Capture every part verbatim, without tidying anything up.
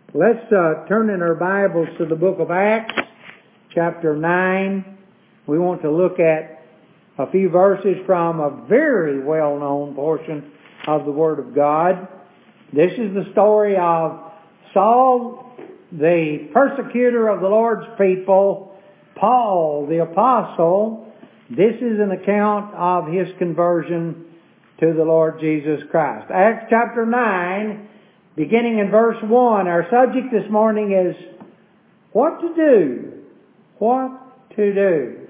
Let's uh, turn in our Bibles to the book of Acts, chapter nine. We want to look at a few verses from a very well-known portion of the Word of God. This is the story of Saul, the persecutor of the Lord's people, Paul, the apostle. This is an account of his conversion to the Lord Jesus Christ. Acts chapter nine, beginning in verse one. Our subject this morning is what to do. What to do.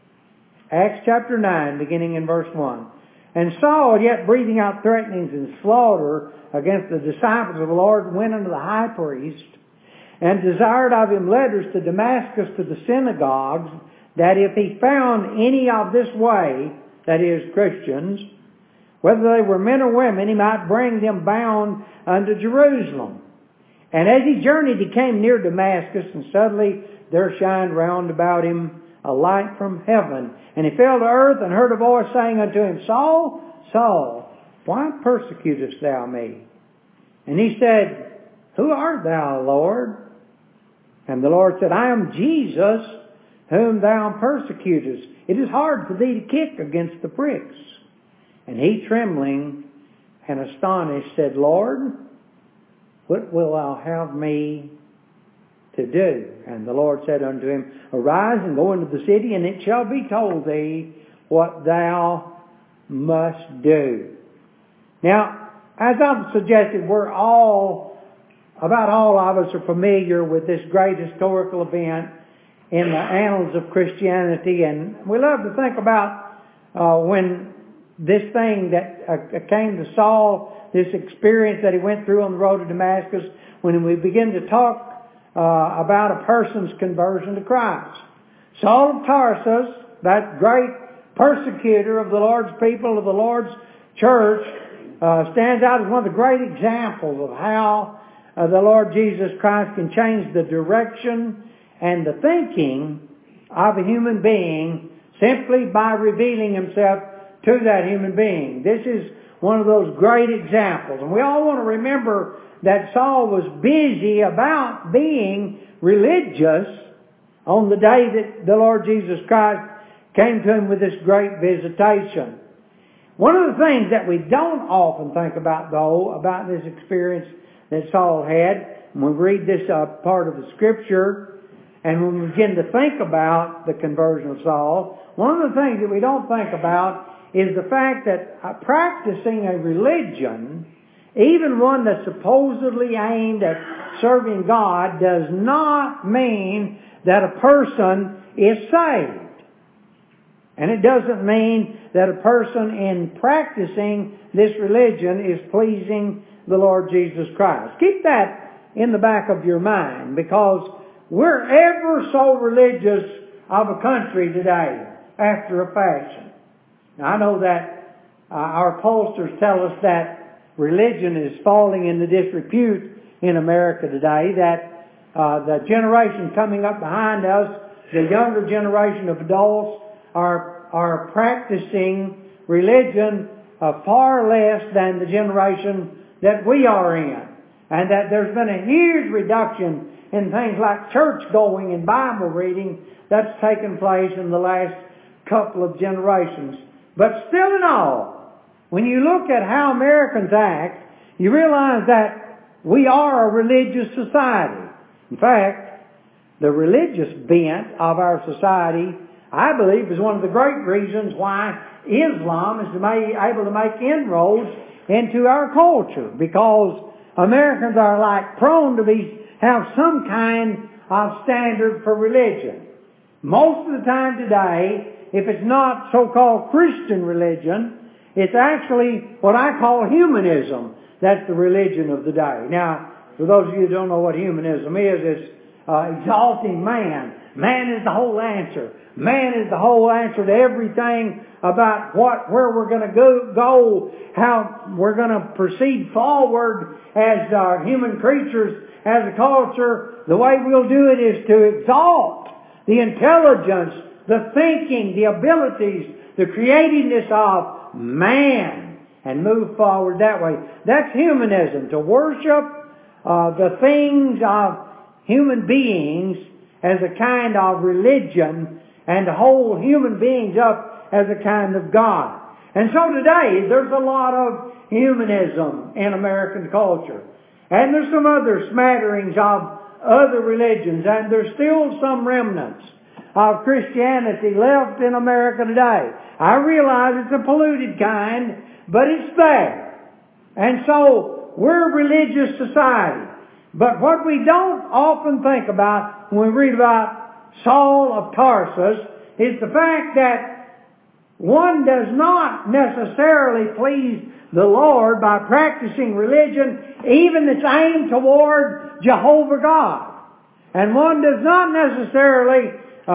Acts chapter nine, beginning in verse one. And Saul, yet breathing out threatenings and slaughter against the disciples of the Lord, went unto the high priest, and desired of him letters to Damascus to the synagogues, that if he found any of this way, that is, Christians, whether they were men or women, he might bring them bound unto Jerusalem. And as he journeyed, he came near Damascus, and suddenly there shined round about him a light from heaven. And he fell to earth and heard a voice saying unto him, Saul, Saul, why persecutest thou me? And he said, Who art thou, Lord? And the Lord said, I am Jesus, whom thou persecutest. It is hard for thee to kick against the pricks. And he, trembling and astonished, said, Lord, what wilt thou have me to do? And the Lord said unto him, Arise and go into the city, and it shall be told thee what thou must do. Now, as I've suggested, we're all, about all of us are familiar with this great historical event in the annals of Christianity, and we love to think about uh, when this thing that uh, came to Saul, this experience that he went through on the road to Damascus, when we begin to talk uh, about a person's conversion to Christ. Saul of Tarsus, that great persecutor of the Lord's people, of the Lord's church, uh, stands out as one of the great examples of how uh, the Lord Jesus Christ can change the direction and the thinking of a human being simply by revealing himself to that human being. This is one of those great examples. And we all want to remember that Saul was busy about being religious on the day that the Lord Jesus Christ came to him with this great visitation. One of the things that we don't often think about, though, about this experience that Saul had, when we read this uh, part of the Scripture, and when we begin to think about the conversion of Saul, one of the things that we don't think about is the fact that uh, practicing a religion, even one that's supposedly aimed at serving God, does not mean that a person is saved. And it doesn't mean that a person in practicing this religion is pleasing the Lord Jesus Christ. Keep that in the back of your mind, because we're ever so religious of a country today, after a fashion. Now, I know that uh, our pollsters tell us that religion is falling into disrepute in America today, that uh, the generation coming up behind us, the younger generation of adults, are, are practicing religion uh, far less than the generation that we are in. And that there's been a huge reduction in things like church going and Bible reading that's taken place in the last couple of generations. But still in all, when you look at how Americans act, you realize that we are a religious society. In fact, the religious bent of our society, I believe, is one of the great reasons why Islam is able to make inroads into our culture, because Americans are like prone to be have some kind of standard for religion. Most of the time today, if it's not so-called Christian religion, it's actually what I call humanism. That's the religion of the day. Now, for those of you who don't know what humanism is, it's uh, exalting man. Man is the whole answer. Man is the whole answer to everything about what, where we're going to go, go, how we're going to proceed forward as uh, human creatures, as a culture. The way we'll do it is to exalt the intelligence, the thinking, the abilities, the creativeness of man, and move forward that way. That's humanism, to worship uh, the things of human beings as a kind of religion and to hold human beings up as a kind of God. And so today there's a lot of humanism in American culture. And there's some other smatterings of other religions, and there's still some remnants of Christianity left in America today. I realize it's a polluted kind, but it's there. And so we're a religious society. But what we don't often think about when we read about Saul of Tarsus is the fact that one does not necessarily please the Lord by practicing religion even that's aimed toward Jehovah God. And one does not necessarily uh,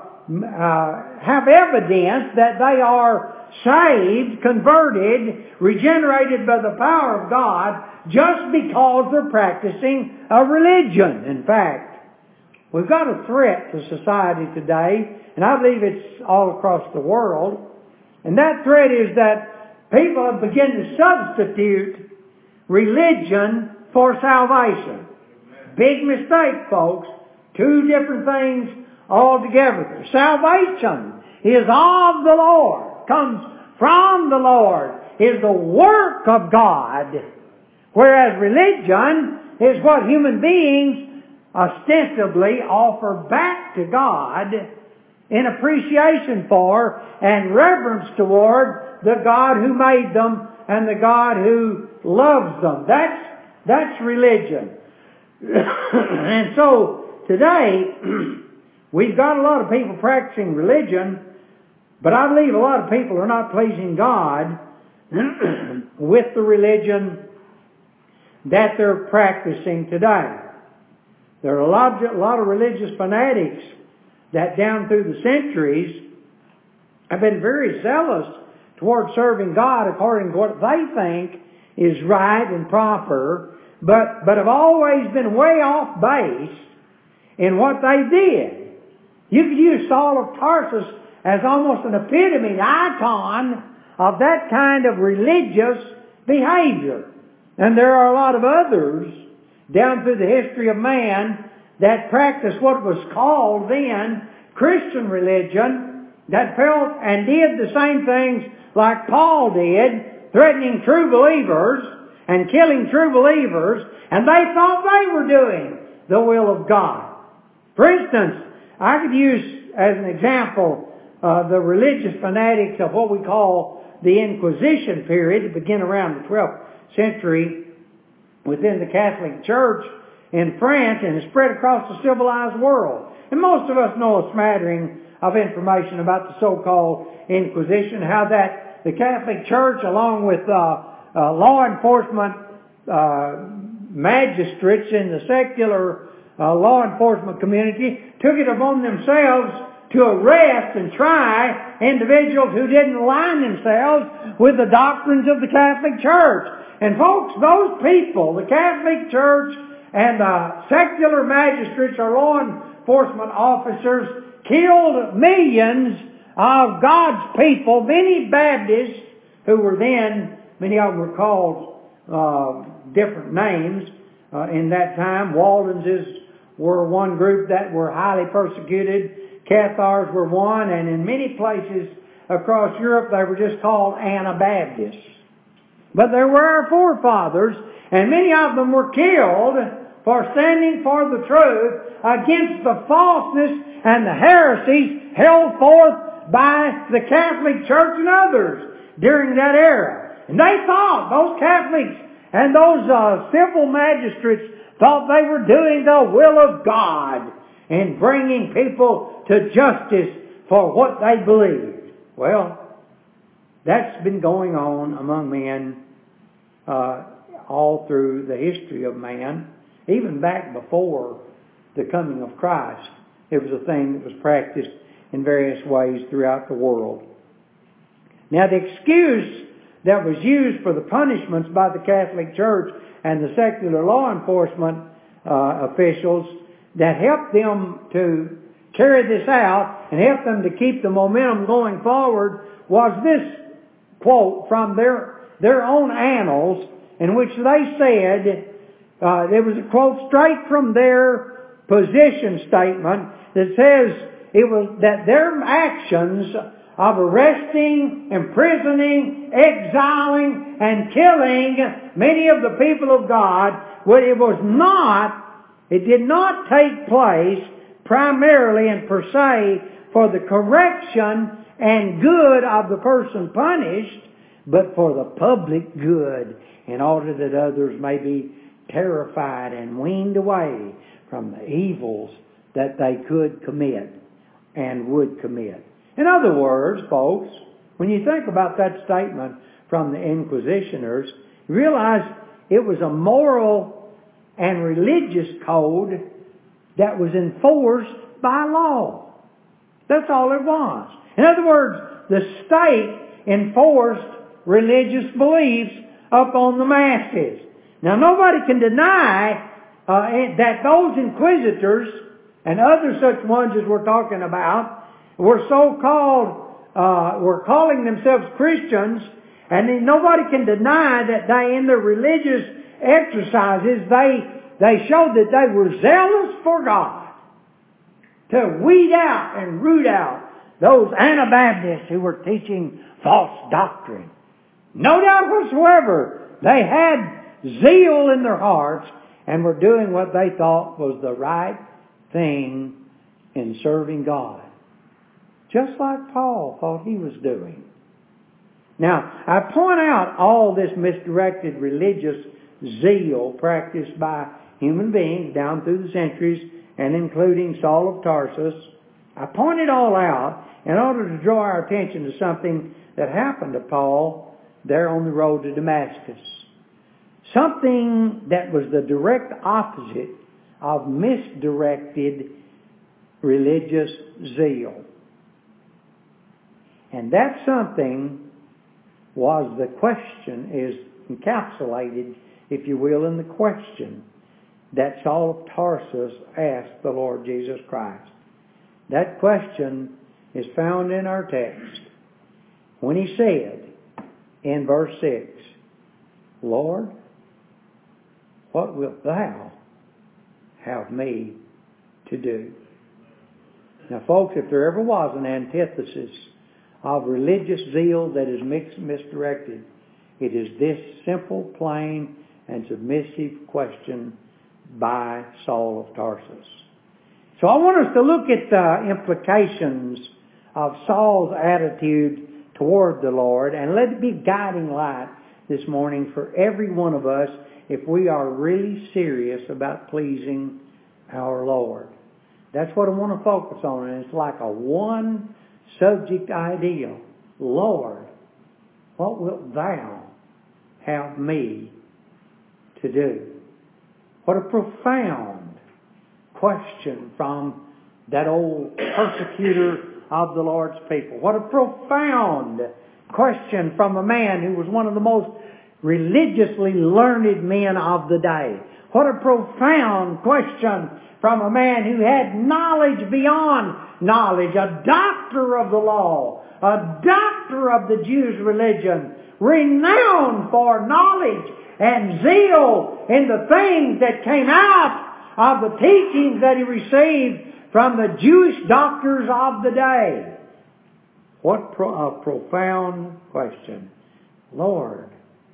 uh, have evidence that they are saved, converted, regenerated by the power of God just because they're practicing a religion. In fact, we've got a threat to society today, and I believe it's all across the world. And that threat is that people have begun to substitute religion for salvation. Big mistake, folks. Two different things altogether. Salvation is of the Lord, comes from the Lord, is the work of God. Whereas religion is what human beings ostensibly offer back to God in appreciation for and reverence toward the God who made them and the God who loves them. That's, that's religion. And so today, we've got a lot of people practicing religion, but I believe a lot of people are not pleasing God with the religion that they're practicing today. There are a lot, a lot of religious fanatics that down through the centuries have been very zealous toward serving God according to what they think is right and proper, but, but have always been way off base in what they did. You could use Saul of Tarsus as almost an epitome, an icon of that kind of religious behavior. And there are a lot of others down through the history of man that practiced what was called then Christian religion, that felt and did the same things like Paul did, threatening true believers and killing true believers, and they thought they were doing the will of God. For instance, I could use as an example uh, the religious fanatics of what we call the Inquisition period, to begin around the twelfth century within the Catholic Church in France and has spread across the civilized world. And most of us know a smattering of information about the so-called Inquisition, how that the Catholic Church, along with uh, uh, law enforcement uh, magistrates in the secular uh, law enforcement community, took it upon themselves to arrest and try individuals who didn't align themselves with the doctrines of the Catholic Church. And folks, those people, the Catholic Church and uh, secular magistrates or law enforcement officers, killed millions of God's people, many Baptists who were then, many of them were called uh, different names uh, in that time. Waldenses were one group that were highly persecuted. Cathars were one, and in many places across Europe they were just called Anabaptists. But there were our forefathers, and many of them were killed for standing for the truth against the falseness and the heresies held forth by the Catholic Church and others during that era. And they thought, those Catholics and those uh, civil magistrates thought they were doing the will of God in bringing people to justice for what they believed. Well, that's been going on among men uh, all through the history of man, even back before the coming of Christ. It was a thing that was practiced in various ways throughout the world. Now, the excuse that was used for the punishments by the Catholic Church and the secular law enforcement uh, officials that helped them to carry this out and helped them to keep the momentum going forward was this quote from their, their own annals, in which they said, Uh, there was a quote straight from their position statement that says it was that their actions of arresting, imprisoning, exiling, and killing many of the people of God, well, it was not, it did not take place primarily and per se for the correction and good of the person punished, but for the public good, in order that others may be terrified and weaned away from the evils that they could commit and would commit. In other words, folks, when you think about that statement from the Inquisitioners, you realize it was a moral and religious code that was enforced by law. That's all it was. In other words, the state enforced religious beliefs upon the masses. Now, nobody can deny uh, that those inquisitors and other such ones as we're talking about were so-called, uh, were calling themselves Christians, and then nobody can deny that they, in their religious exercises, they, they showed that they were zealous for God, to weed out and root out those Anabaptists who were teaching false doctrine. No doubt whatsoever, they had zeal in their hearts and were doing what they thought was the right thing in serving God. Just like Paul thought he was doing. Now, I point out all this misdirected religious zeal practiced by human beings down through the centuries, and including Saul of Tarsus. I point it all out in order to draw our attention to something that happened to Paul there on the road to Damascus. Something that was the direct opposite of misdirected religious zeal. And that something was the question, is encapsulated, if you will, in the question that Saul of Tarsus asked the Lord Jesus Christ. That question is found in our text when he said in verse six, Lord, what wilt thou have me to do? Now, folks, if there ever was an antithesis of religious zeal that is mixed and misdirected, it is this simple, plain, and submissive question by Saul of Tarsus. So I want us to look at the implications of Saul's attitude toward the Lord, and let it be guiding light this morning for every one of us if we are really serious about pleasing our Lord. That's what I want to focus on, and it's like a one subject idea. Lord, what wilt thou have me to do? What a profound question from that old persecutor of the Lord's people. What a profound question from a man who was one of the most religiously learned men of the day. What a profound question from a man who had knowledge beyond knowledge, a doctor of the law, a doctor of the Jews' religion, renowned for knowledge and zeal in the things that came out of the teachings that he received from the Jewish doctors of the day. What pro- a profound question. Lord,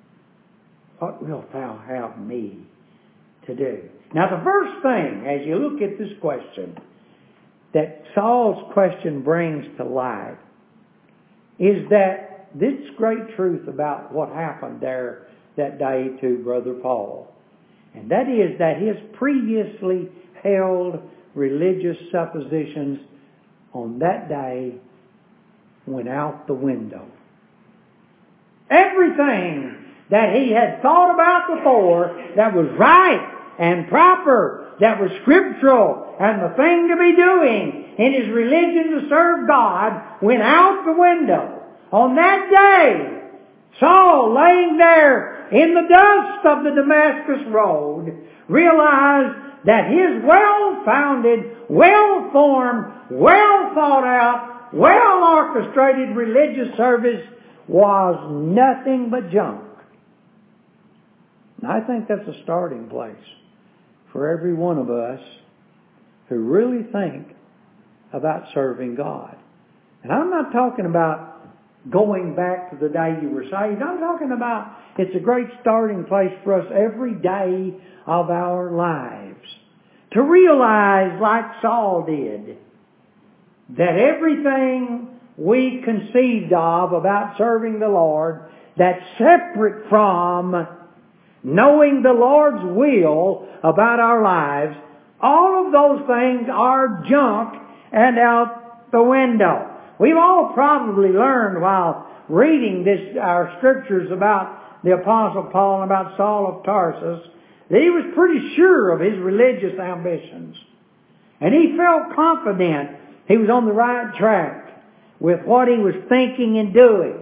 what wilt thou have me to do? Now, the first thing, as you look at this question, that Saul's question brings to light is that this great truth about what happened there that day to Brother Paul. And that is that his previously held religious suppositions on that day went out the window. Everything that he had thought about before that was right and proper, that was scriptural and the thing to be doing in his religion to serve God went out the window. On that day, Saul, laying there in the dust of the Damascus road, realized that his well-founded, well-formed, well-thought-out, well-orchestrated religious service was nothing but junk. And I think that's a starting place. for every one of us who really think about serving God. And I'm not talking about going back to the day you were saved. I'm talking about it's a great starting place for us every day of our lives. To realize, like Saul did, that everything we conceived of about serving the Lord that's separate from knowing the Lord's will about our lives, all of those things are junk and out the window. We've all probably learned while reading this, our scriptures about the Apostle Paul and about Saul of Tarsus, that he was pretty sure of his religious ambitions. And he felt confident he was on the right track with what he was thinking and doing.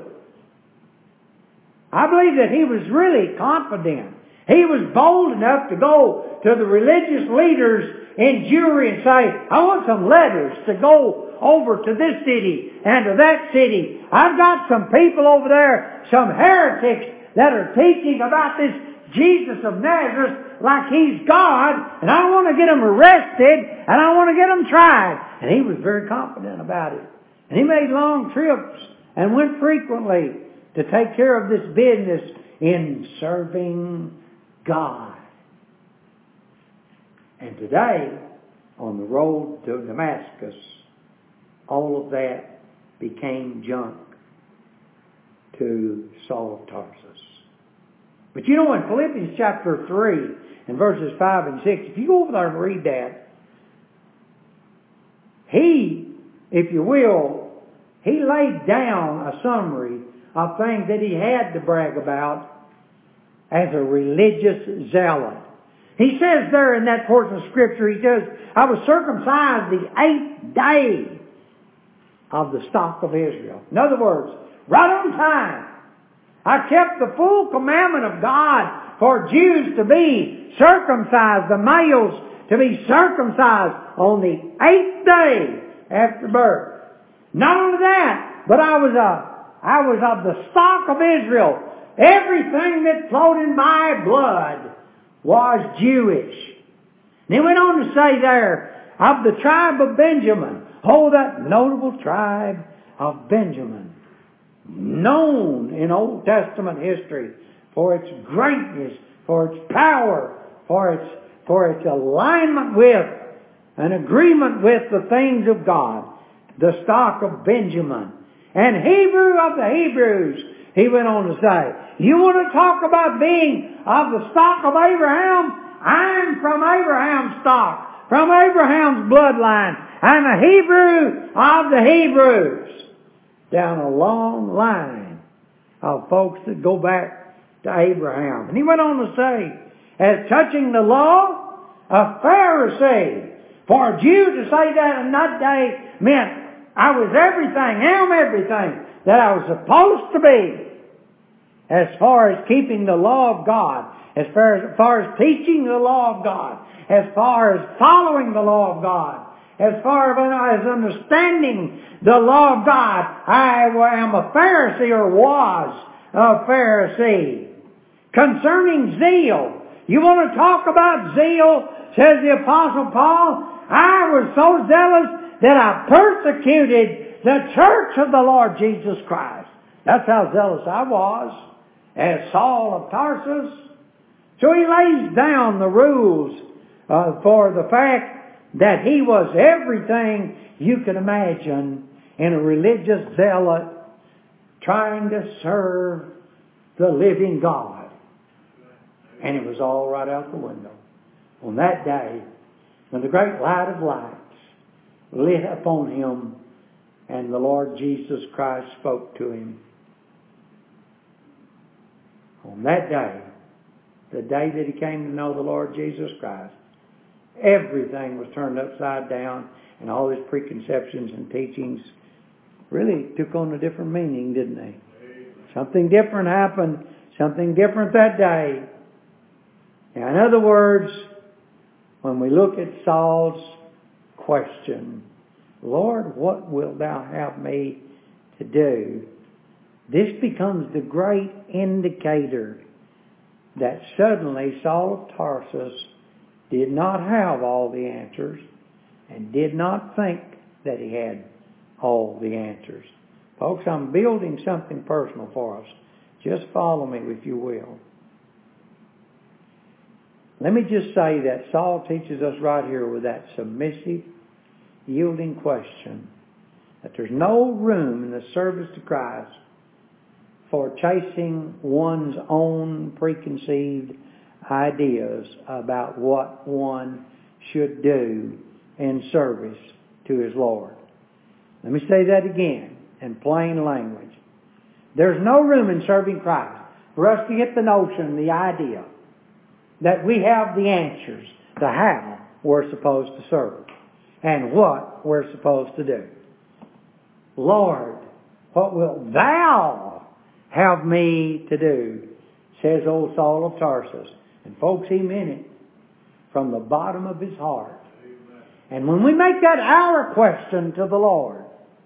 I believe that he was really confident. He was bold enough to go to the religious leaders in Jewry and say, I want some letters to go over to this city and to that city. I've got some people over there, some heretics that are teaching about this Jesus of Nazareth like he's God, and I want to get them arrested and I want to get them tried. And he was very confident about it. And he made long trips and went frequently to take care of this business in serving God. And today, on the road to Damascus, all of that became junk to Saul of Tarsus. But you know, in Philippians chapter three, and verses five and six, if you go over there and read that, he, if you will, he laid down a summary of things that he had to brag about as a religious zealot. He says there in that portion of Scripture, he says, I was circumcised the eighth day of the stock of Israel. In other words, right on time. I kept the full commandment of God for Jews to be circumcised, the males to be circumcised on the eighth day after birth. Not only that, but I was a, I was of the stock of Israel. Everything that flowed in my blood was Jewish. And he went on to say there, of the tribe of Benjamin, oh, that notable tribe of Benjamin, known in Old Testament history for its greatness, for its power, for its, for its alignment with, an agreement with the things of God, the stock of Benjamin. And Hebrew of the Hebrews, he went on to say, you want to talk about being of the stock of Abraham? I'm from Abraham's stock, from Abraham's bloodline. I'm a Hebrew of the Hebrews. Down a long line of folks that go back to Abraham. And he went on to say, as touching the law, a Pharisee. For a Jew to say that in that day meant I was everything, am everything that I was supposed to be. As far as keeping the law of God, as far as, as far as teaching the law of God, as far as following the law of God, as far as understanding the law of God, I am a Pharisee or was a Pharisee. Concerning zeal, you want to talk about zeal, says the Apostle Paul, I was so zealous that I persecuted the church of the Lord Jesus Christ. That's how zealous I was as Saul of Tarsus. So he lays down the rules uh, for the fact that he was everything you could imagine in a religious zealot trying to serve the living God. And it was all right out the window. On that day, when the great light of lights lit upon him and the Lord Jesus Christ spoke to him. On that day, the day that he came to know the Lord Jesus Christ, everything was turned upside down, and all his preconceptions and teachings really took on a different meaning, didn't they? Something different happened, something different that day. Now, in other words, when we look at Saul's question, Lord, what wilt thou have me to do? This becomes the great indicator that suddenly Saul of Tarsus did not have all the answers and did not think that he had all the answers. Folks, I'm building something personal for us. Just follow me if you will. Let me just say that Saul teaches us right here with that submissive, yielding question that there's no room in the service to Christ for chasing one's own preconceived ideas about what one should do in service to his Lord. Let me say that again in plain language. There's no room in serving Christ for us to get the notion, the idea, that we have the answers to how we're supposed to serve and what we're supposed to do. Lord, what wilt thou have me to do? Says old Saul of Tarsus. And folks, he meant it from the bottom of his heart. Amen. And when we make that our question to the Lord,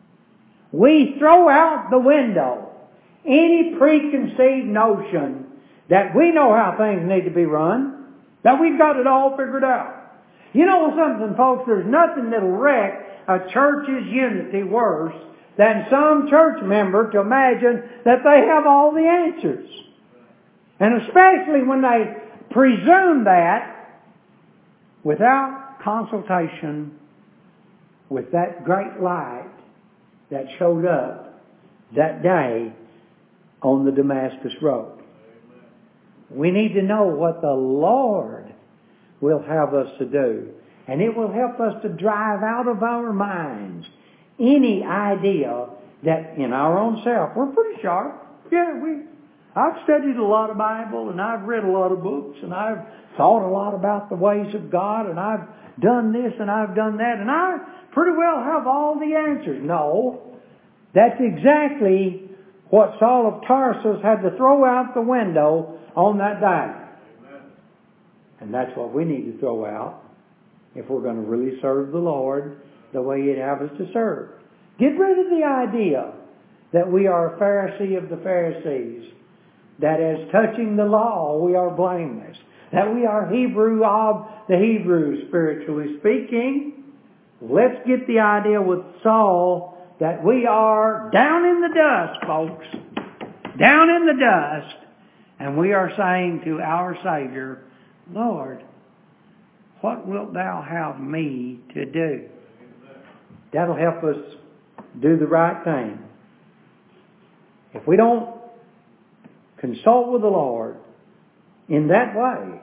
we throw out the window any preconceived notion that we know how things need to be run, that we've got it all figured out. You know something, folks? There's nothing that'll wreck a church's unity worse than some church member to imagine that they have all the answers. And especially when they presume that without consultation with that great light that showed up that day on the Damascus Road. We need to know what the Lord will have us to do. And it will help us to drive out of our minds any idea that in our own self, we're pretty sharp. Yeah, we, I've studied a lot of Bible and I've read a lot of books and I've thought a lot about the ways of God and I've done this and I've done that and I pretty well have all the answers. No, that's exactly what Saul of Tarsus had to throw out the window on that day. Amen. And that's what we need to throw out if we're going to really serve the Lord the way He'd have us to serve. Get rid of the idea that we are a Pharisee of the Pharisees, that as touching the law we are blameless, that we are Hebrew of the Hebrews, spiritually speaking. Let's get the idea with Saul that we are down in the dust, folks. Down in the dust. And we are saying to our Savior, Lord, what wilt thou have me to do? That'll help us do the right thing. If we don't consult with the Lord in that way,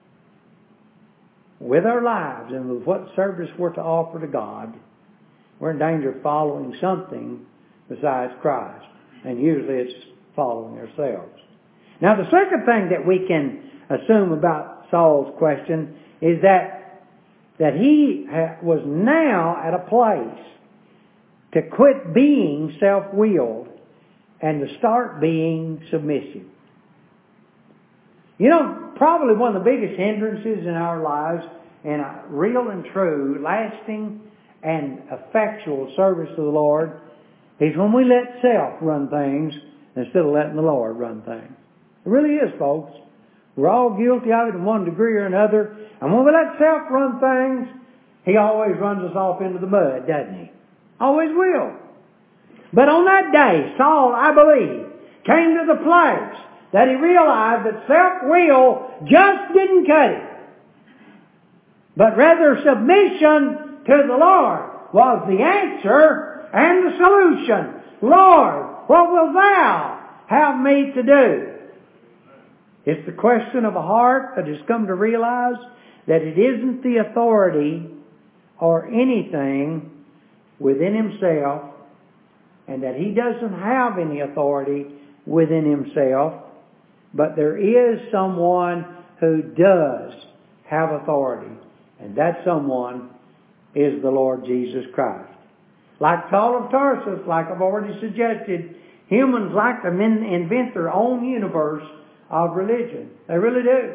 with our lives and with what service we're to offer to God, we're in danger of following something besides Christ. And usually it's following ourselves. Now the second thing that we can assume about Saul's question is that, that he ha- was now at a place to quit being self-willed and to start being submissive. You know, probably one of the biggest hindrances in our lives in a real and true, lasting and effectual service to the Lord is when we let self run things instead of letting the Lord run things. It really is, folks. We're all guilty of it in one degree or another. And when we let self run things, He always runs us off into the mud, doesn't He? Always will. But on that day, Saul, I believe, came to the place that he realized that self-will just didn't cut it. But rather submission to the Lord was the answer and the solution. Lord, what wilt thou have me to do? It's the question of a heart that has come to realize that it isn't the authority or anything within himself, and that he doesn't have any authority within himself, but there is someone who does have authority, and that someone is the Lord Jesus Christ. Like Saul of Tarsus, like I've already suggested, humans like to invent their own universe of religion. They really do.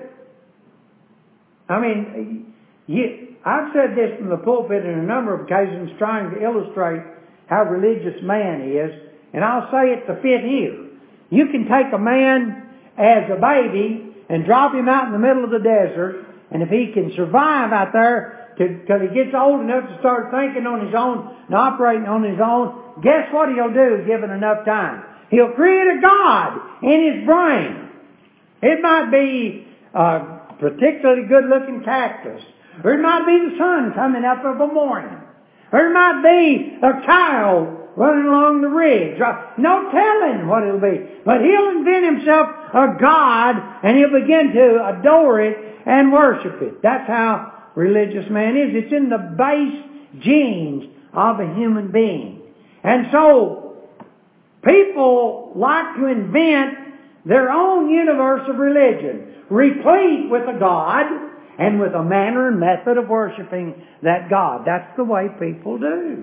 I mean, you, I've said this from the pulpit in a number of occasions trying to illustrate how religious man is, and I'll say it to fit here. You can take a man as a baby and drop him out in the middle of the desert And if he can survive out there till he gets old enough to start thinking on his own and operating on his own, guess what he'll do given enough time? He'll create a God in his brain. It might be a particularly good-looking cactus. Or it might be the sun coming up of a morning. Or it might be a child running along the ridge. No telling what it'll be. But he'll invent himself a God and he'll begin to adore it and worship it. That's how religious man is. It's in the base genes of a human being. And so, people like to invent their own universe of religion, replete with a God and with a manner and method of worshiping that God. That's the way people do.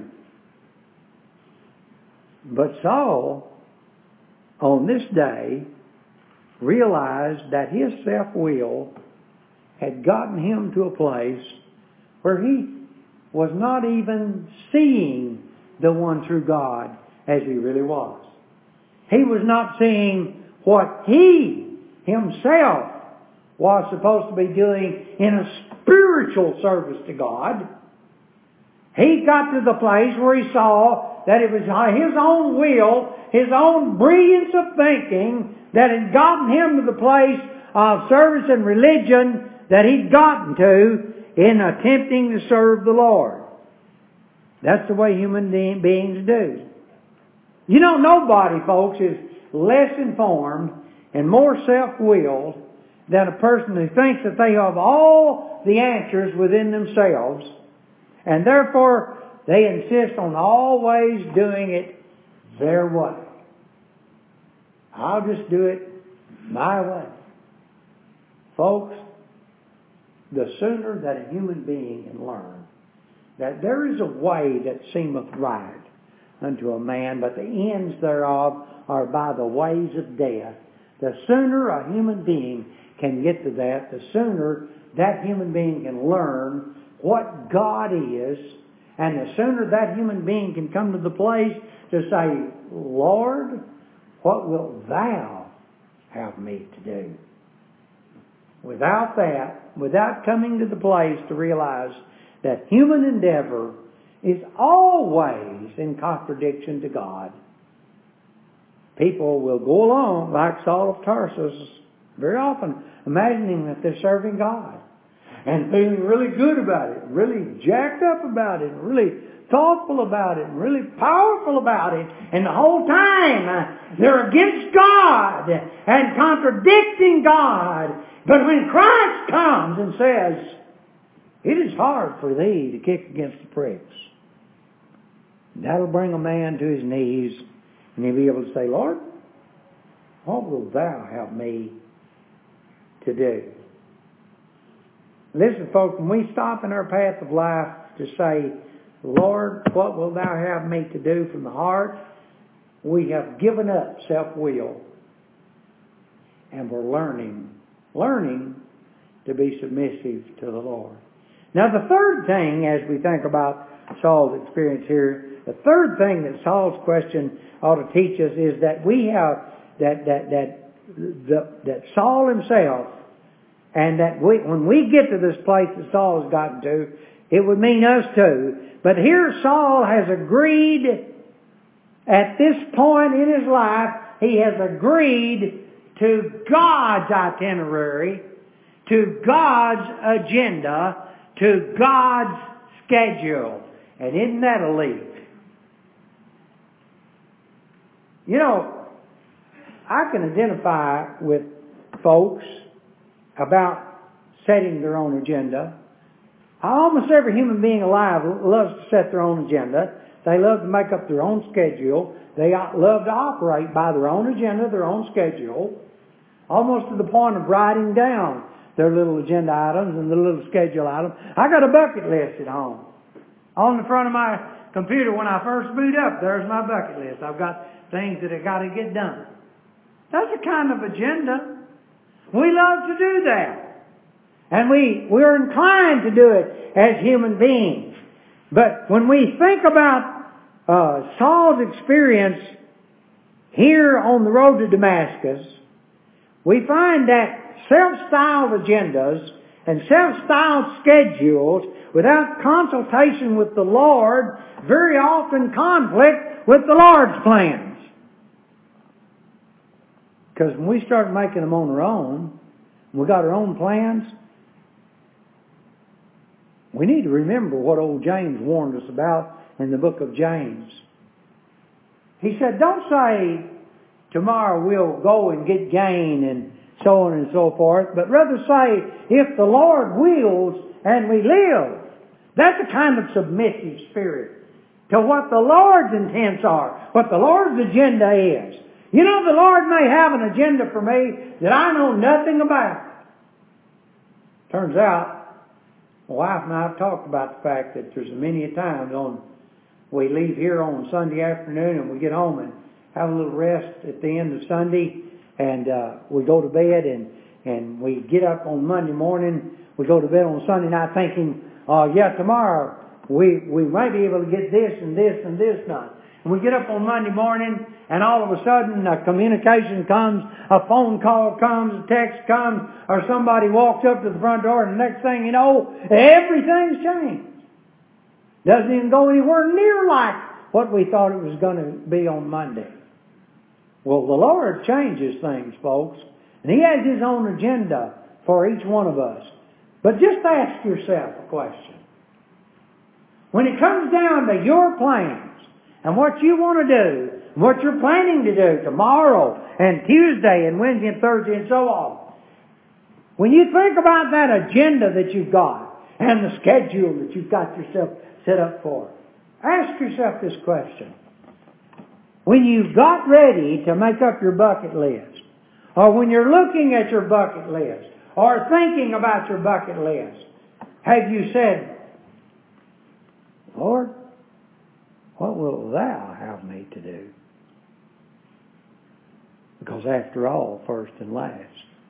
But Saul, on this day, realized that his self-will had gotten him to a place where he was not even seeing the one true God as he really was. He was not seeing what he himself was supposed to be doing in a spiritual service to God. He got to the place where he saw that it was his own will, his own brilliance of thinking that had gotten him to the place of service and religion that he'd gotten to in attempting to serve the Lord. That's the way human beings do. You know, nobody, folks, is less informed and more self-willed than a person who thinks that they have all the answers within themselves, and therefore they insist on always doing it their way. I'll just do it my way. Folks, the sooner that a human being can learn that there is a way that seemeth right unto a man, but the ends thereof are by the ways of death, the sooner a human being can get to that, the sooner that human being can learn what God is, and the sooner that human being can come to the place to say, Lord, what wilt thou have me to do? Without that, without coming to the place to realize that human endeavor is always in contradiction to God, people will go along like Saul of Tarsus, very often imagining that they're serving God and feeling really good about it, really jacked up about it, really thoughtful about it, and really powerful about it. And the whole time uh, they're against God and contradicting God. But when Christ comes and says, it is hard for thee to kick against the pricks, that'll bring a man to his knees and he'll be able to say, Lord, what wilt thou have me to do? Listen, folks, when we stop in our path of life to say, Lord, what wilt thou have me to do from the heart, we have given up self-will and we're learning, learning to be submissive to the Lord. Now the third thing, as we think about Saul's experience here, the third thing that Saul's question ought to teach us is that we have, that, that, that, the, that Saul himself, and that we, when we get to this place that Saul has gotten to, it would mean us too. But here Saul has agreed, at this point in his life, he has agreed to God's itinerary, to God's agenda, to God's schedule. And isn't that a leap? You know, I can identify with folks about setting their own agenda. Almost every human being alive loves to set their own agenda. They love to make up their own schedule. They love to operate by their own agenda, their own schedule, almost to the point of writing down their little agenda items and their little schedule items. I got a bucket list at home. On the front of my computer when I first boot up, there's my bucket list. I've got things that I got to get done. That's a kind of agenda. We love to do that. And we, we're inclined to do it as human beings. But when we think about uh, Saul's experience here on the road to Damascus, we find that self-styled agendas and self-styled schedules without consultation with the Lord very often conflict with the Lord's plans. Because when we start making them on our own, we got our own plans, we need to remember what old James warned us about in the book of James. He said, don't say, tomorrow we'll go and get gain and so on and so forth, but rather say, if the Lord wills and we live. That's a kind of submissive spirit to what the Lord's intents are, what the Lord's agenda is. You know, the Lord may have an agenda for me that I know nothing about. Turns out, my wife and I have talked about the fact that there's many a times on we leave here on Sunday afternoon and we get home and have a little rest at the end of Sunday, and uh, we go to bed, and, and we get up on Monday morning. We go to bed on Sunday night thinking, oh yeah, tomorrow we, we might be able to get this and this and this done. And we get up on Monday morning, and all of a sudden a communication comes, a phone call comes, a text comes, or somebody walks up to the front door, and the next thing you know, everything's changed. Doesn't even go anywhere near like what we thought it was going to be on Monday. Well, the Lord changes things, folks. And He has His own agenda for each one of us. But just ask yourself a question. When it comes down to your plans and what you want to do, and what you're planning to do tomorrow and Tuesday and Wednesday and Thursday and so on, when you think about that agenda that you've got and the schedule that you've got yourself set up for, ask yourself this question. When you've got ready to make up your bucket list, or when you're looking at your bucket list, or thinking about your bucket list, have you said, Lord, what wilt Thou have me to do? Because after all, first and last,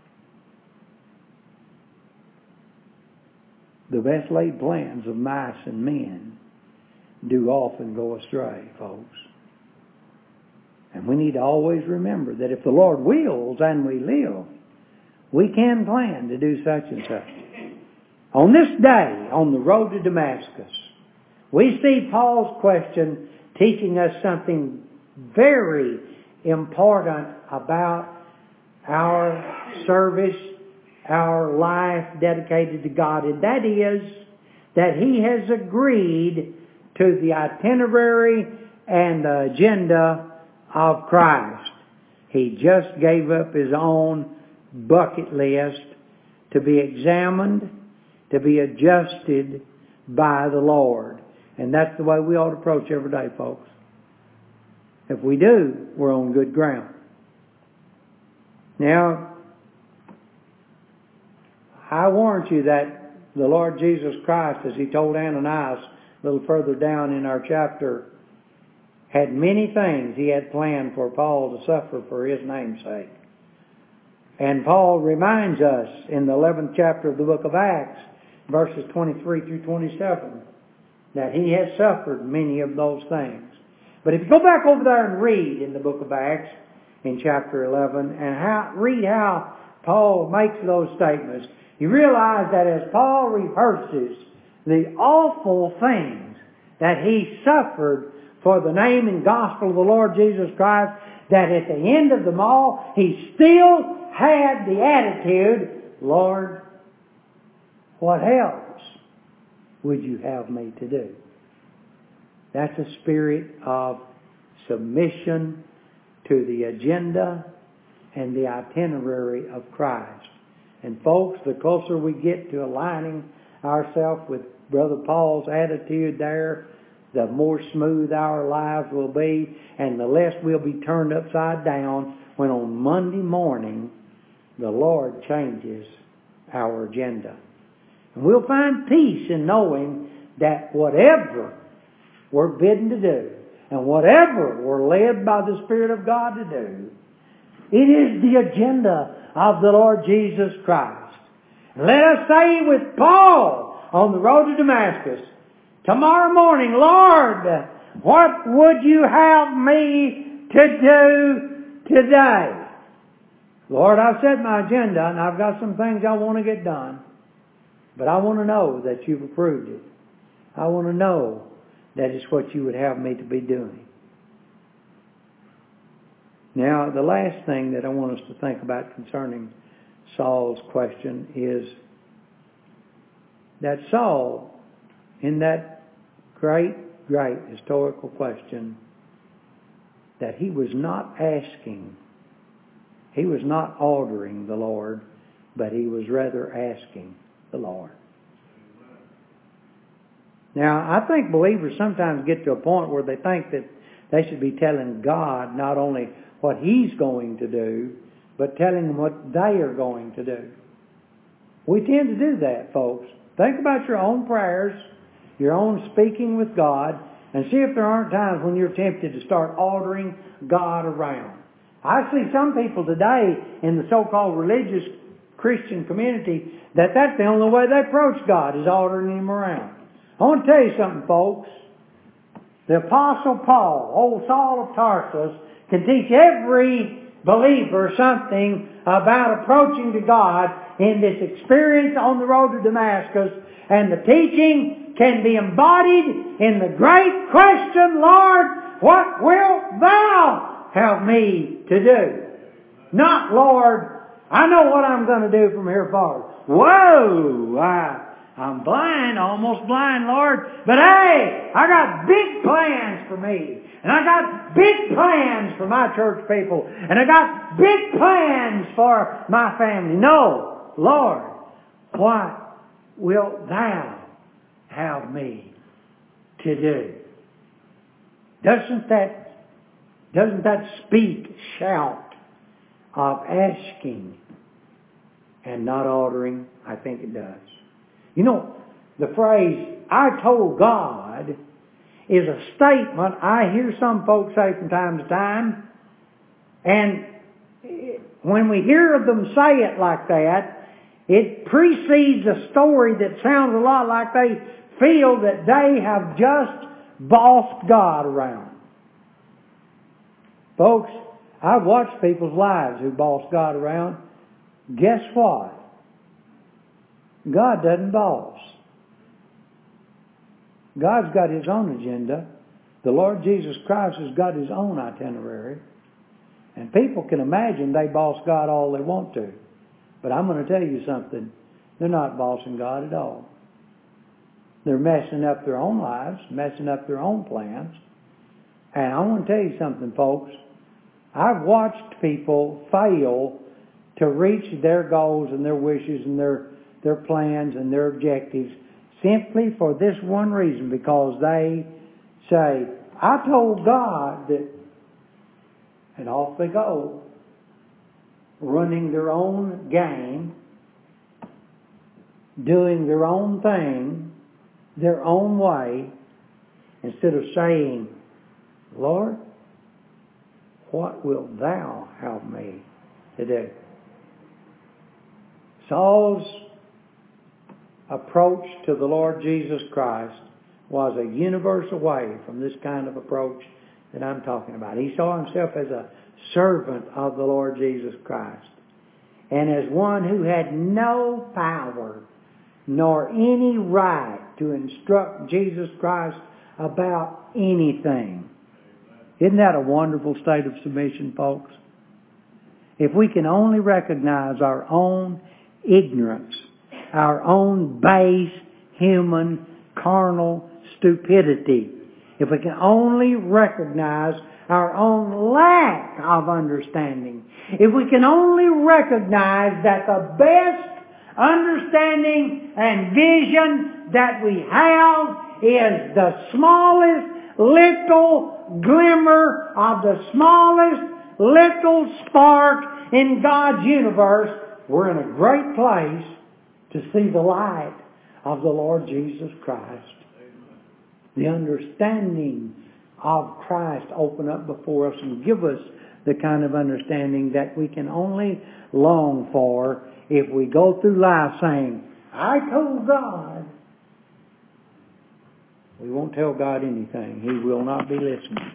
the best laid plans of mice and men do often go astray, folks. And we need to always remember that if the Lord wills and we live, we can plan to do such and such. On this day, on the road to Damascus, we see Paul's question teaching us something very important about our service, our life dedicated to God. And that is that he has agreed to the itinerary and the agenda of Christ. He just gave up his own bucket list to be examined, to be adjusted by the Lord. And that's the way we ought to approach every day, folks. If we do, we're on good ground. Now, I warrant you that the Lord Jesus Christ, as He told Ananias a little further down in our chapter, had many things He had planned for Paul to suffer for His name's sake. And Paul reminds us in the eleventh chapter of the book of Acts, verses twenty-three through twenty-seven, that he has suffered many of those things. But if you go back over there and read in the book of Acts, in chapter eleven, and how, read how Paul makes those statements, you realize that as Paul rehearses the awful things that he suffered for the name and gospel of the Lord Jesus Christ, that at the end of them all, he still had the attitude, Lord, what else would you have me to do? That's a spirit of submission to the agenda and the itinerary of Christ. And folks, the closer we get to aligning ourselves with Brother Paul's attitude there, the more smooth our lives will be, and the less we'll be turned upside down when on Monday morning the Lord changes our agenda. And we'll find peace in knowing that whatever we're bidden to do, and whatever we're led by the Spirit of God to do, it is the agenda of the Lord Jesus Christ. Let us say with Paul on the road to Damascus, tomorrow morning, Lord, what would you have me to do today? Lord, I've set my agenda and I've got some things I want to get done. But I want to know that you've approved it. I want to know that it's what you would have me to be doing. Now, the last thing that I want us to think about concerning Saul's question is that Saul, in that great, great historical question, that he was not asking, he was not ordering the Lord, but he was rather asking the Lord. Now, I think believers sometimes get to a point where they think that they should be telling God not only what He's going to do, but telling them what they are going to do. We tend to do that, folks. Think about your own prayers, your own speaking with God, and see if there aren't times when you're tempted to start ordering God around. I see some people today in the so-called religious Christian community that that's the only way they approach God, is ordering Him around. I want to tell you something, folks. The Apostle Paul, old Saul of Tarsus, can teach every believer something about approaching to God in this experience on the road to Damascus. And the teaching can be embodied in the great question, Lord, what wilt Thou have me to do? Not, Lord, I know what I'm going to do from here forward. Whoa! I, I'm blind, almost blind, Lord. But hey, I got big plans for me. And I got big plans for my church people. And I got big plans for my family. No, Lord, what wilt Thou have me to do? Doesn't that, doesn't that speak, shout of asking and not ordering? I think it does. You know, the phrase, I told God, is a statement I hear some folks say from time to time. And when we hear them say it like that, it precedes a story that sounds a lot like they feel that they have just bossed God around. Folks, I've watched people's lives who boss God around. Guess what? God doesn't boss. God's got His own agenda. The Lord Jesus Christ has got His own itinerary. And people can imagine they boss God all they want to. But I'm going to tell you something. They're not bossing God at all. They're messing up their own lives, messing up their own plans. And I want to tell you something, folks. I've watched people fail to reach their goals and their wishes and their, their plans and their objectives simply for this one reason, because they say, I told God that, and off they go, running their own game, doing their own thing, their own way, instead of saying, Lord, what wilt Thou have me to do? Saul's approach to the Lord Jesus Christ was a universe away from this kind of approach that I'm talking about. He saw himself as a servant of the Lord Jesus Christ, and as one who had no power nor any right to instruct Jesus Christ about anything. Isn't that a wonderful state of submission, folks? If we can only recognize our own ignorance, our own base, human, carnal stupidity, if we can only recognize our own lack of understanding, if we can only recognize that the best understanding and vision that we have is the smallest little glimmer of the smallest little spark in God's universe, we're in a great place to see the light of the Lord Jesus Christ. The understanding of Christ open up before us and give us the kind of understanding that we can only long for if we go through life saying, I told God. We won't tell God anything. He will not be listening.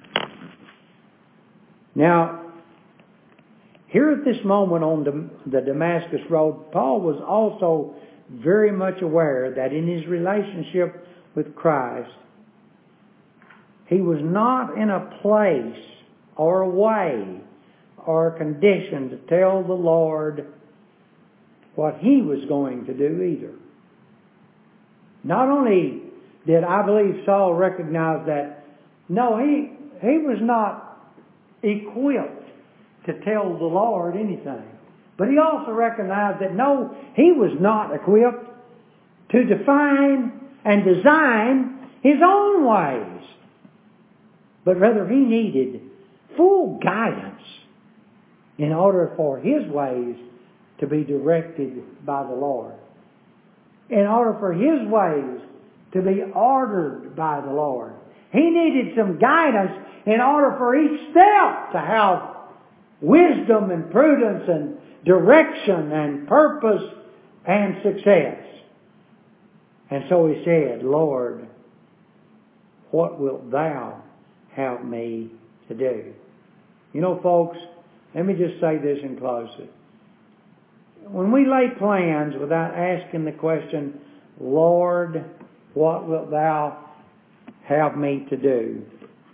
Now, here at this moment on the Damascus Road, Paul was also very much aware that in his relationship with Christ, he was not in a place or a way or a condition to tell the Lord what he was going to do either. Not only did I believe Saul recognize that, no, he, he was not equipped to tell the Lord anything. But he also recognized that no, he was not equipped to define and design his own ways. But rather he needed full guidance in order for his ways to be directed by the Lord. In order for his ways to be ordered by the Lord. He needed some guidance in order for each step to have wisdom and prudence and direction and purpose and success. And so he said, Lord, what wilt thou have me to do? You know, folks, let me just say this in closing. When we lay plans without asking the question, Lord, what wilt thou have me to do?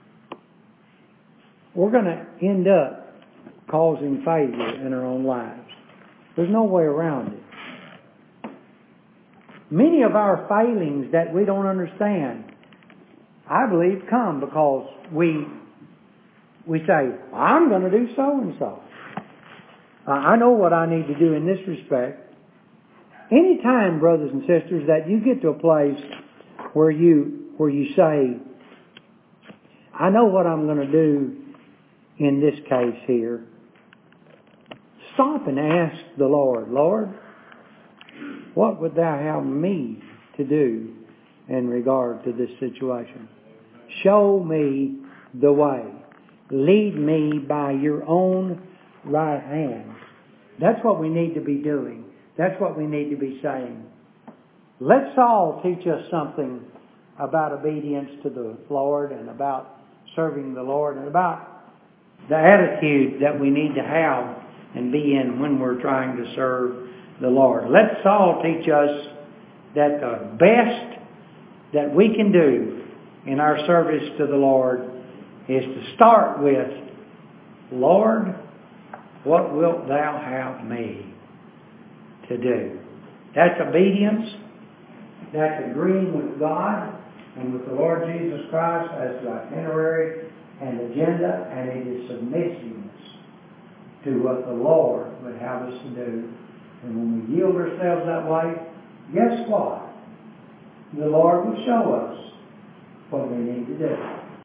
We're going to end up causing failure in our own lives. There's no way around it. Many of our failings that we don't understand, I believe, come because we we say, I'm going to do so and so. I know what I need to do in this respect. Anytime, brothers and sisters, that you get to a place where you where you say, I know what I'm going to do in this case here, stop and ask the Lord, Lord, what would thou have me to do in regard to this situation? Show me the way. Lead me by your own right hand. That's what we need to be doing. That's what we need to be saying. Let Saul teach us something about obedience to the Lord and about serving the Lord and about the attitude that we need to have and be in when we're trying to serve the Lord. Let Saul teach us that the best that we can do in our service to the Lord is to start with, Lord, what wilt thou have me to do? That's obedience. That's agreeing with God and with the Lord Jesus Christ as the itinerary and agenda, and it is submissiveness to what the Lord would have us to do. And when we yield ourselves that way, guess what? The Lord will show us what we need to do.